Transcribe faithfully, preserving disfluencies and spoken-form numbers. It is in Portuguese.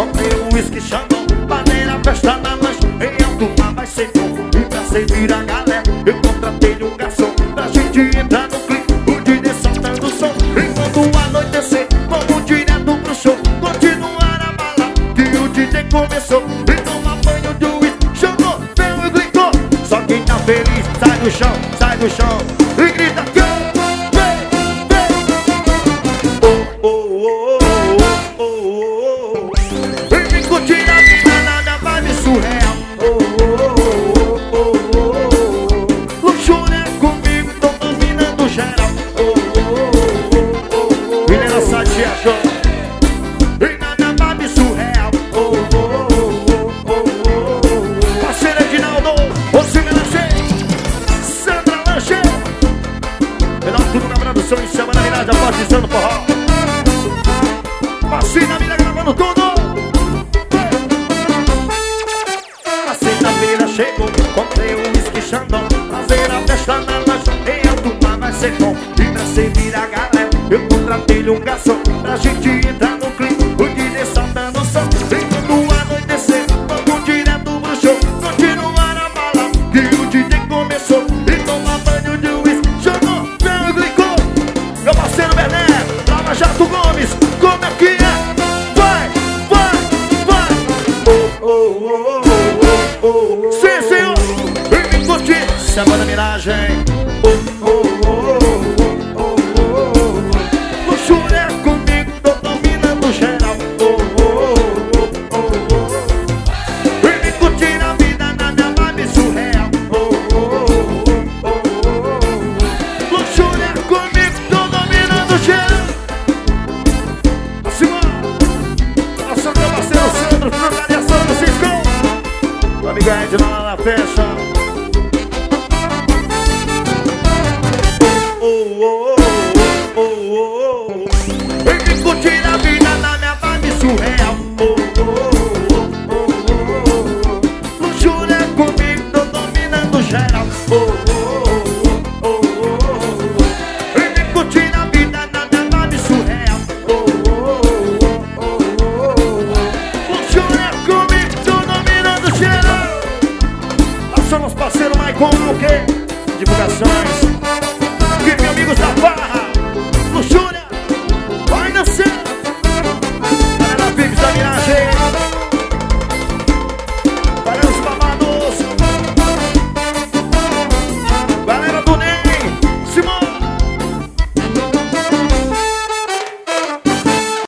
comprei um whisky Xandão, panei na festa na lanche, em alto mar vai ser bom. E pra servir a galera, eu contratei um garçom, pra gente entrar no clipe, o D J soltando o som. Enquanto anoitecer, vamos direto pro show, continuar a bala que o D J começou. E toma banho de whisky, chamou, veio e gritou. Só quem tá feliz sai do chão, sai do chão e grita que vem, vem. Oh, oh, oh, oh, oh, oh. E vem curtir a vida na minha vibe surreal. Oh, oh, oh, oh, oh, oh. Luxúria comigo, tô dominando geral. Oh, oh, oh, oh, oh. Menina Sadia Show. E na minha vibe surreal. Oh, oh, oh, oh, oh, oh. Parceiro Edinaldo, você me lanchei. Sandra Lanche. Melhor tudo na produção em cima da miragem, apostizando forró. Passinho na mira gravando tudo. A sexta-feira chegou, comprei um whisky Xandão, fazer a festa na lanche, em alto mar vai ser bom. E pra servir a galera, eu contratei um garçom, pra gente entrar no clipe, o D J soltando o som. Enquanto anoitecer, vamos direto pro show, continuar a bala que o D J começou. E tomar banho de whisky, chamou, veio e glicou. Meu parceiro Berné, Lava Jato Gomes, como é que é? Vai, vai, vai. Oh, oh, oh, oh, oh, oh. Sim, senhor. E me curtir, samba da miragem. Oh, oh, oh, oh, oh, oh, oh. Luxúria comigo, tô dominando geral. Oh, oh, oh, oh, oh. E me curtir a vida na minha vibe surreal. Oh, oh, oh, oh, oh. Luxúria comigo, tô dominando geral. Acima. Nossa, meu parceiro Sandro, Frutariação do Cisco. O amigo Ed lá na festa. Oh, oh, oh, oh, oh, oh. E me curtir a vida na minha vibe surreal. Oh, oh, oh, oh, oh, oh. Luxúria comigo, tô dominando geral. Oh, oh, oh, oh, oh. E me curtir a vida na minha vibe surreal. Oh, oh, oh, oh, oh. Luxúria comigo, tô dominando geral. Nós somos parceiro Maicon, o quê? Divulgações.